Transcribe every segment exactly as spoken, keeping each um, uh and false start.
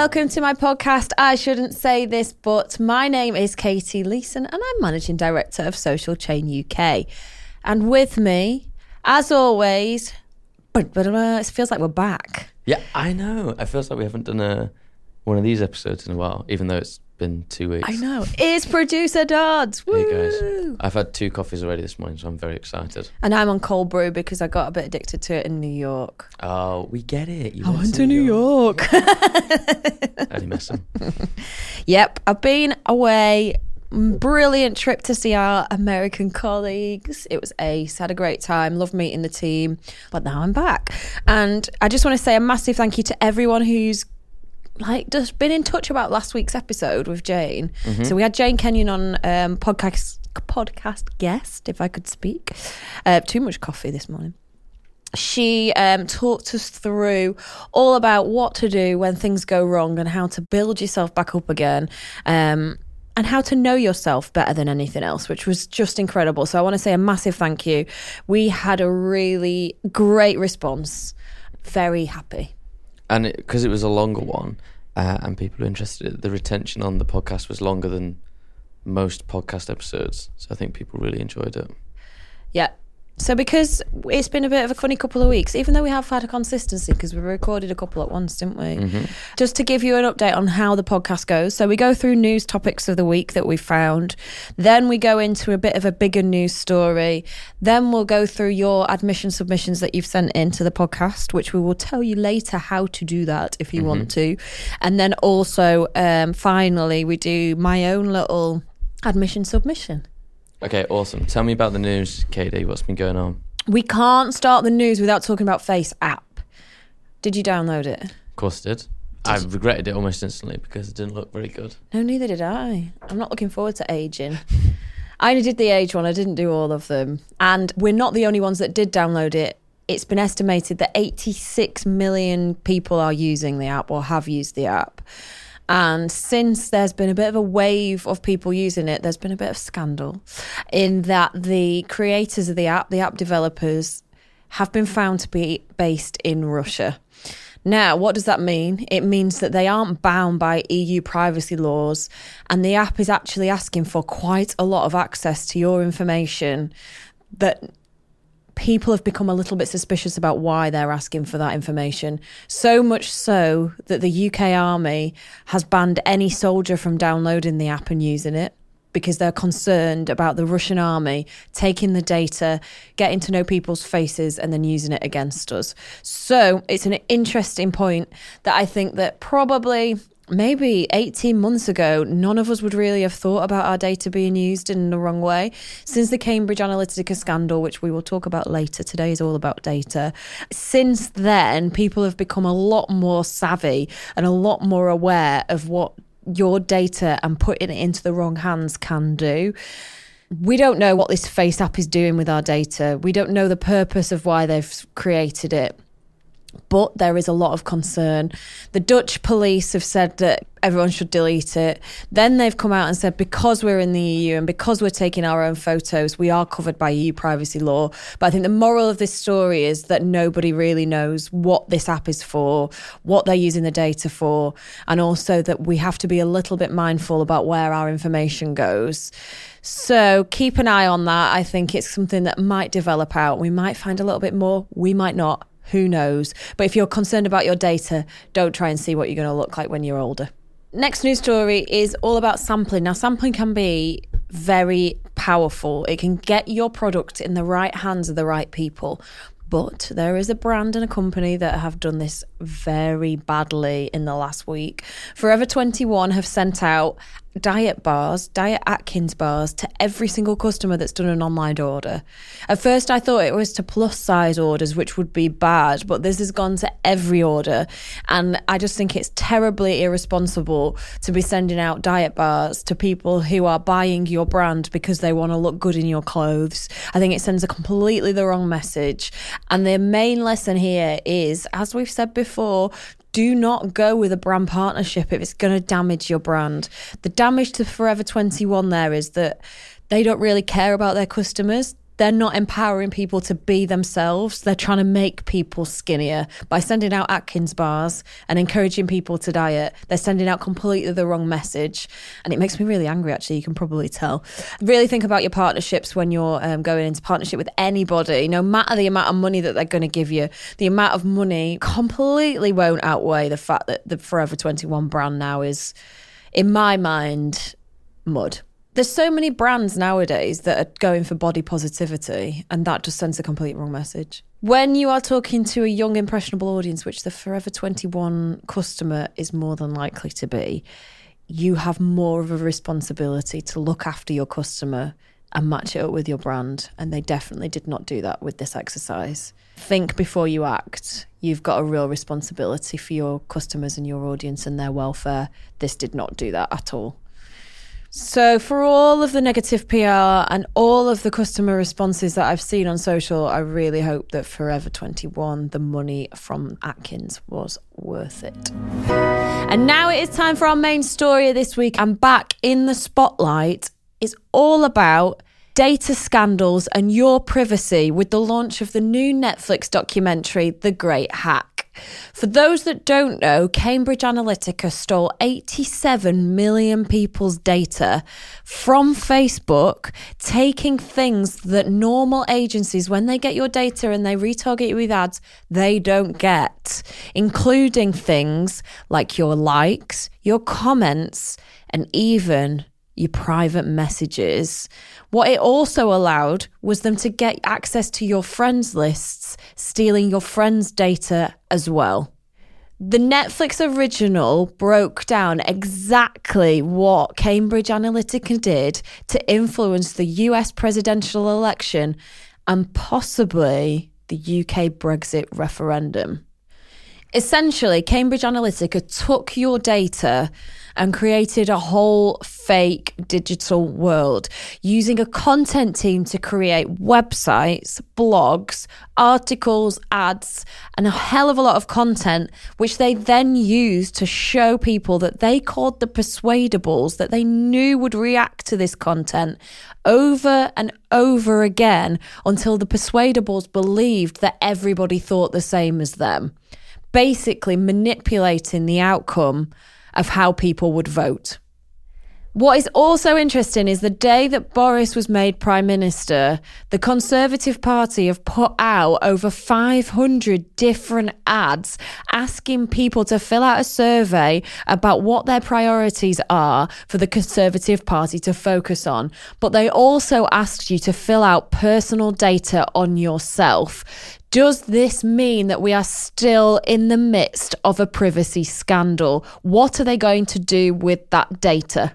welcome to my podcast. I shouldn't say this, but my name is Katie Leeson and I'm Managing Director of Social Chain U K. And with me, as always, it feels like we're back. Yeah, I know. It feels like we haven't done a one of these episodes in a while, even though it's been two weeks. I know. It's producer Dodds. Woo! Hey guys, I've had two coffees already this morning, so I'm very excited. And I'm on cold brew because I got a bit addicted to it in New York. Oh, we get it. You I went to New York. York. Only messing. Yep, I've been away. Brilliant trip to see our American colleagues. It was ace. Had a great time. Loved meeting the team. But now I'm back. And I just want to say a massive thank you to everyone who's like just been in touch about last week's episode with Jane. Mm-hmm. So we had Jane Kenyon on um, podcast podcast guest, if I could speak. Uh, too much coffee this morning. She um, talked us through all about what to do when things go wrong and how to build yourself back up again. Um, and how to know yourself better than anything else, which was just incredible. So I want to say a massive thank you. We had a really great response. Very happy. And because it, it was a longer one uh, and people are interested, the retention on the podcast was longer than most podcast episodes. So I think people really enjoyed it. Yeah. So because it's been a bit of a funny couple of weeks, even though we have had a consistency because we recorded a couple at once, didn't we? Mm-hmm. Just to give you an update on how the podcast goes. So we go through news topics of the week that we found. Then we go into a bit of a bigger news story. Then we'll go through your admission submissions that you've sent in to the podcast, which we will tell you later how to do that if you mm-hmm. want to. And then also, um, finally, we do my own little admission submission. Okay, awesome. Tell me about the news, K D. What's been going on? We can't start the news without talking about Face app. Did you download it? Of course I did. did I you? regretted it almost instantly because it didn't look very good. No, neither did I. I'm not looking forward to aging. I only did the age one. I didn't do all of them. And we're not the only ones that did download it. It's been estimated that eighty-six million people are using the app or have used the app. And since there's been a bit of a wave of people using it, there's been a bit of scandal in that the creators of the app, the app developers, have been found to be based in Russia. Now, what does that mean? It means that they aren't bound by E U privacy laws, and the app is actually asking for quite a lot of access to your information that people have become a little bit suspicious about why they're asking for that information. So much so that the U K Army has banned any soldier from downloading the app and using it because they're concerned about the Russian army taking the data, getting to know people's faces and then using it against us. So it's an interesting point that I think that probably maybe eighteen months ago, none of us would really have thought about our data being used in the wrong way. Since the Cambridge Analytica scandal, which we will talk about later, today is all about data. Since then, people have become a lot more savvy and a lot more aware of what your data and putting it into the wrong hands can do. We don't know what this Face app is doing with our data. We don't know the purpose of why they've created it. But there is a lot of concern. The Dutch police have said that everyone should delete it. Then they've come out and said because we're in the E U and because we're taking our own photos, we are covered by E U privacy law. But I think the moral of this story is that nobody really knows what this app is for, what they're using the data for, and also that we have to be a little bit mindful about where our information goes. So keep an eye on that. I think it's something that might develop out. We might find a little bit more. We might not. Who knows? But if you're concerned about your data, don't try and see what you're going to look like when you're older. Next news story is all about sampling. Now, sampling can be very powerful. It can get your product in the right hands of the right people. But there is a brand and a company that have done this very badly in the last week. Forever twenty-one have sent out diet bars, Diet Atkins bars, to every single customer that's done an online order. At first I thought it was to plus size orders, which would be bad, but this has gone to every order. And I just think it's terribly irresponsible to be sending out diet bars to people who are buying your brand because they want to look good in your clothes. I think it sends a completely the wrong message. And the main lesson here is, as we've said before, do not go with a brand partnership if it's going to damage your brand. The damage to Forever twenty-one there is that they don't really care about their customers. They're not empowering people to be themselves. They're trying to make people skinnier by sending out Atkins bars and encouraging people to diet. They're sending out completely the wrong message. And it makes me really angry, actually. You can probably tell. Really think about your partnerships when you're um, going into partnership with anybody. No matter the amount of money that they're going to give you, the amount of money completely won't outweigh the fact that the Forever twenty-one brand now is, in my mind, mud. There's so many brands nowadays that are going for body positivity, and that just sends a complete wrong message. When you are talking to a young, impressionable audience, which the Forever twenty-one customer is more than likely to be, you have more of a responsibility to look after your customer and match it up with your brand. And they definitely did not do that with this exercise. Think before you act. You've got a real responsibility for your customers and your audience and their welfare. This did not do that at all. So for all of the negative P R and all of the customer responses that I've seen on social, I really hope that Forever twenty-one, the money from Atkins, was worth it. And now it is time for our main story of this week. And back in the spotlight is all about data scandals and your privacy with the launch of the new Netflix documentary, The Great Hack. For those that don't know, Cambridge Analytica stole eighty-seven million people's data from Facebook, taking things that normal agencies, when they get your data and they retarget you with ads, they don't get, including things like your likes, your comments, and even your private messages. What it also allowed was them to get access to your friends lists, stealing your friends' data as well. The Netflix original broke down exactly what Cambridge Analytica did to influence the U S presidential election and possibly the U K Brexit referendum. Essentially, Cambridge Analytica took your data and created a whole fake digital world using a content team to create websites, blogs, articles, ads, and a hell of a lot of content, which they then used to show people that they called the persuadables, that they knew would react to this content over and over again until the persuadables believed that everybody thought the same as them, basically manipulating the outcome of how people would vote. What is also interesting is the day that Boris was made Prime Minister, the Conservative Party have put out over five hundred different ads asking people to fill out a survey about what their priorities are for the Conservative Party to focus on. But they also asked you to fill out personal data on yourself. Does this mean that we are still in the midst of a privacy scandal? What are they going to do with that data?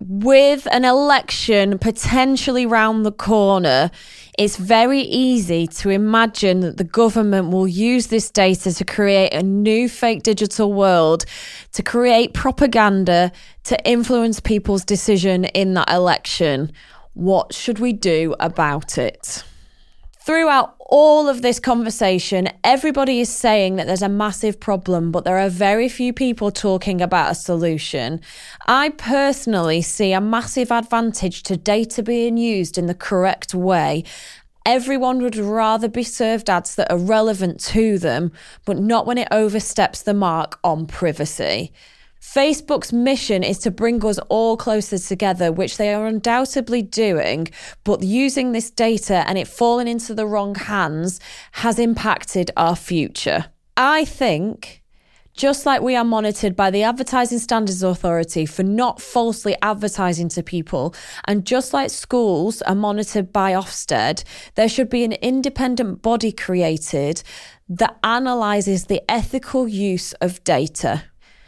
With an election potentially round the corner, it's very easy to imagine that the government will use this data to create a new fake digital world, to create propaganda, to influence people's decision in that election. What should we do about it? Throughout all of this conversation, everybody is saying that there's a massive problem, but there are very few people talking about a solution. I personally see a massive advantage to data being used in the correct way. Everyone would rather be served ads that are relevant to them, but not when it oversteps the mark on privacy. Facebook's mission is to bring us all closer together, which they are undoubtedly doing, but using this data and it falling into the wrong hands has impacted our future. I think, just like we are monitored by the Advertising Standards Authority for not falsely advertising to people, and just like schools are monitored by Ofsted, there should be an independent body created that analyses the ethical use of data.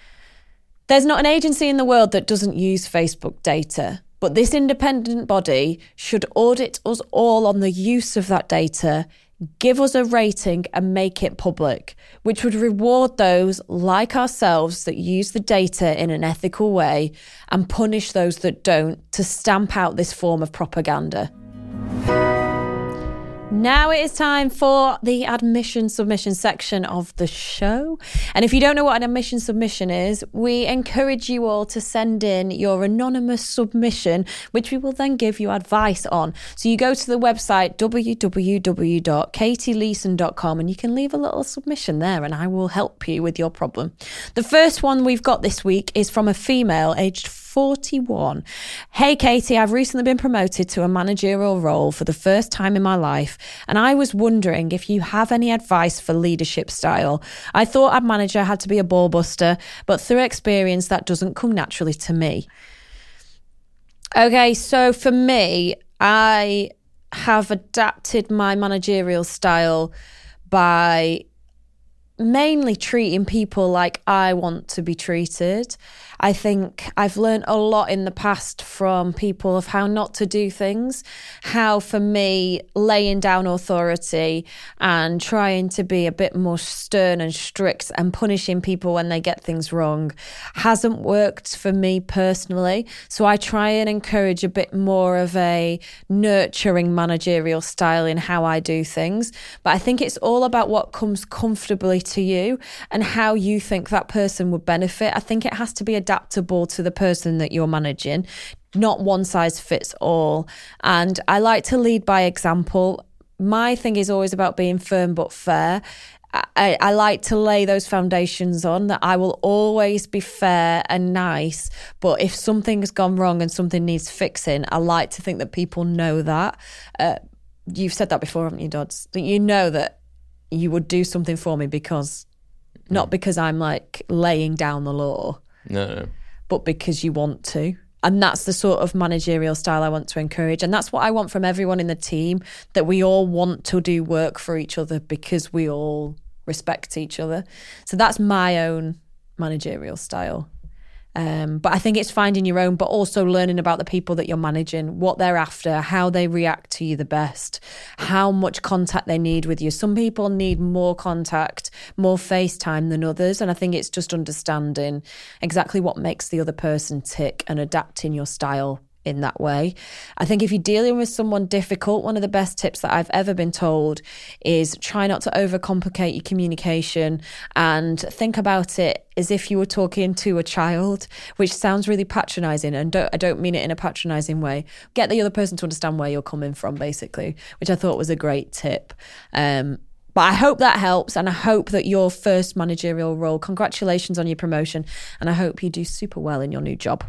There's not an agency in the world that doesn't use Facebook data, but this independent body should audit us all on the use of that data, give us a rating and make it public, which would reward those like ourselves that use the data in an ethical way and punish those that don't, to stamp out this form of propaganda. Now it is time for the admission submission section of the show. And if you don't know what an admission submission is, we encourage you all to send in your anonymous submission, which we will then give you advice on. So you go to the website w w w dot katie leeson dot com and you can leave a little submission there and I will help you with your problem. The first one we've got this week is from a female aged forty-one. Hey Katie, I've recently been promoted to a managerial role for the first time in my life, and I was wondering if you have any advice for leadership style. I thought a manager had to be a ball buster, but through experience that doesn't come naturally to me. Okay, so for me, I have adapted my managerial style by mainly treating people like I want to be treated. I think I've learned a lot in the past from people of how not to do things, how for me laying down authority and trying to be a bit more stern and strict and punishing people when they get things wrong hasn't worked for me personally. So I try and encourage a bit more of a nurturing managerial style in how I do things. But I think it's all about what comes comfortably to you and how you think that person would benefit. I think it has to be adaptable to the person that you're managing, not one size fits all. And I like to lead by example. My thing is always about being firm but fair. I, I like to lay those foundations on that I will always be fair and nice, but if something has gone wrong and something needs fixing, I like to think that people know that. Uh, you've said that before, haven't you, Dodds? That you know that you would do something for me because, not because I'm like laying down the law. No, no. But because you want to. And that's the sort of managerial style I want to encourage. And that's what I want from everyone in the team, that we all want to do work for each other because we all respect each other. So that's my own managerial style. Um, but I think it's finding your own, but also learning about the people that you're managing, what they're after, how they react to you the best, how much contact they need with you. Some people need more contact, more FaceTime than others. And I think it's just understanding exactly what makes the other person tick and adapting your style in that way. I think if you're dealing with someone difficult, one of the best tips that I've ever been told is try not to overcomplicate your communication and think about it as if you were talking to a child, which sounds really patronising, and don't, I don't mean it in a patronising way. Get the other person to understand where you're coming from, basically, which I thought was a great tip. Um, But I hope that helps, and I hope that your first managerial role, congratulations on your promotion, and I hope you do super well in your new job.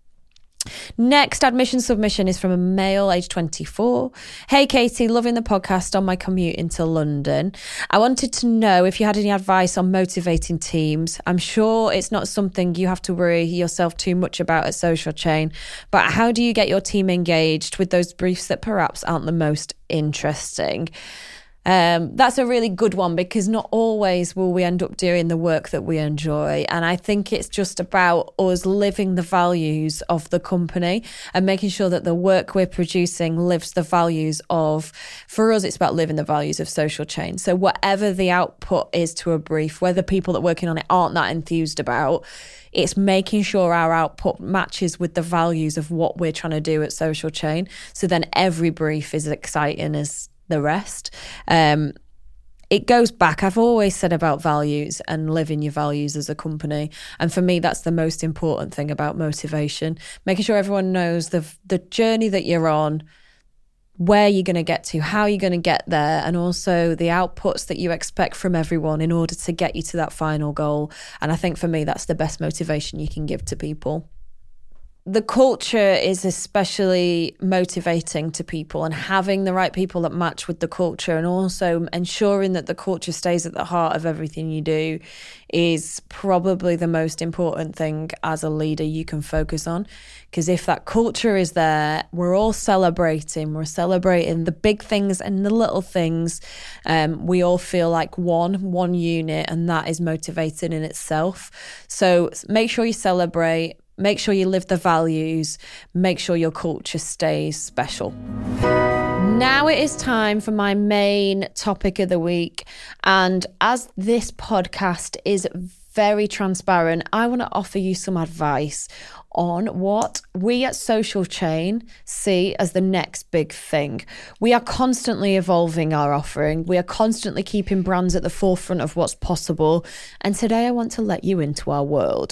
Next admission submission is from a male aged twenty-four. Hey Katie, loving the podcast on my commute into London. I wanted to know if you had any advice on motivating teams. I'm sure it's not something you have to worry yourself too much about at Social Chain, but how do you get your team engaged with those briefs that perhaps aren't the most interesting? Um, that's a really good one, because not always will we end up doing the work that we enjoy. And I think it's just about us living the values of the company and making sure that the work we're producing lives the values of, for us, it's about living the values of Social Chain. So whatever the output is to a brief, whether people that are working on it aren't that enthused about, it's making sure our output matches with the values of what we're trying to do at Social Chain. So then every brief is exciting as the rest. Um, it goes back, I've always said about values and living your values as a company. And for me, that's the most important thing about motivation, making sure everyone knows the the journey that you're on, where you're going to get to, how you're going to get there, and also the outputs that you expect from everyone in order to get you to that final goal. And I think for me, that's the best motivation you can give to people. The culture is especially motivating to people, and having the right people that match with the culture, and also ensuring that the culture stays at the heart of everything you do, is probably the most important thing as a leader you can focus on. Because if that culture is there, we're all celebrating, we're celebrating the big things and the little things. Um, we all feel like one, one unit, and that is motivating in itself. So make sure you celebrate. Make sure you live the values. Make sure your culture stays special. Now it is time for my main topic of the week. And as this podcast is very transparent. I want to offer you some advice on what we at Social Chain see as the next big thing. We are constantly evolving our offering. We are constantly keeping brands at the forefront of what's possible. And today I want to let you into our world.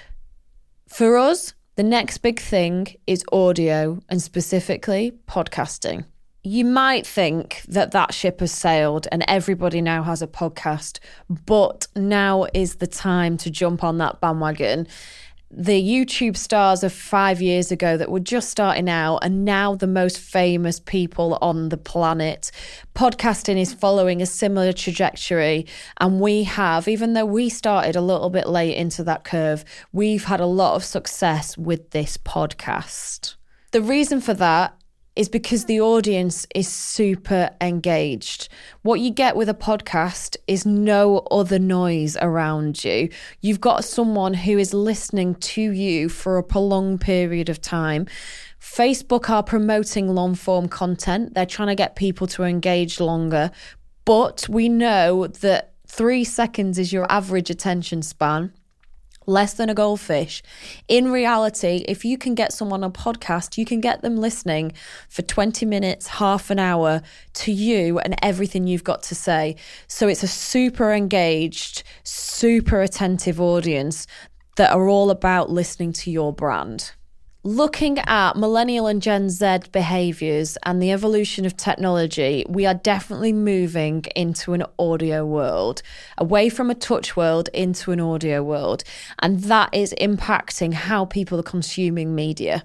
For us, the next big thing is audio, and specifically podcasting. You might think that that ship has sailed and everybody now has a podcast, but now is the time to jump on that bandwagon. The YouTube stars of five years ago that were just starting out are now the most famous people on the planet. Podcasting is following a similar trajectory, and we have, even though we started a little bit late into that curve, we've had a lot of success with this podcast. The reason for that is because the audience is super engaged. What you get with a podcast is no other noise around you. You've got someone who is listening to you for a prolonged period of time. Facebook are promoting long-form content. They're trying to get people to engage longer. But we know that three seconds is your average attention span. Less than a goldfish. In reality, if you can get someone on a podcast, you can get them listening for twenty minutes, half an hour to you and everything you've got to say. So it's a super engaged, super attentive audience that are all about listening to your brand. Looking at millennial and Gen Z behaviours and the evolution of technology, we are definitely moving into an audio world, away from a touch world into an audio world. And that is impacting how people are consuming media.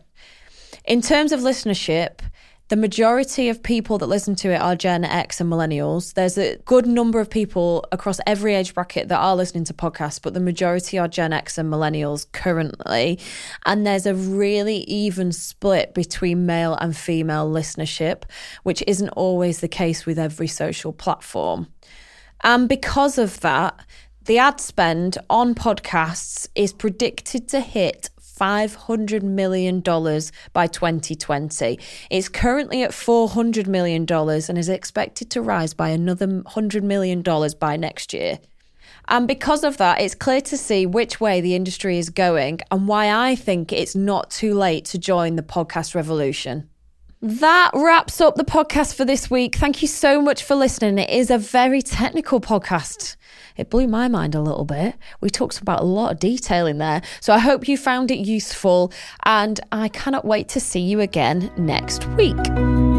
In terms of listenership, the majority of people that listen to it are Gen X and millennials. There's a good number of people across every age bracket that are listening to podcasts, but the majority are Gen X and millennials currently. And there's a really even split between male and female listenership, which isn't always the case with every social platform. And because of that, the ad spend on podcasts is predicted to hit five hundred million dollars by twenty twenty. It's currently at four hundred million dollars and is expected to rise by another one hundred million dollars by next year. And because of that, it's clear to see which way the industry is going and why I think it's not too late to join the podcast revolution. That wraps up the podcast for this week. Thank you so much for listening. It is a very technical podcast. It blew my mind a little bit. We talked about a lot of detail in there. So I hope you found it useful, and I cannot wait to see you again next week.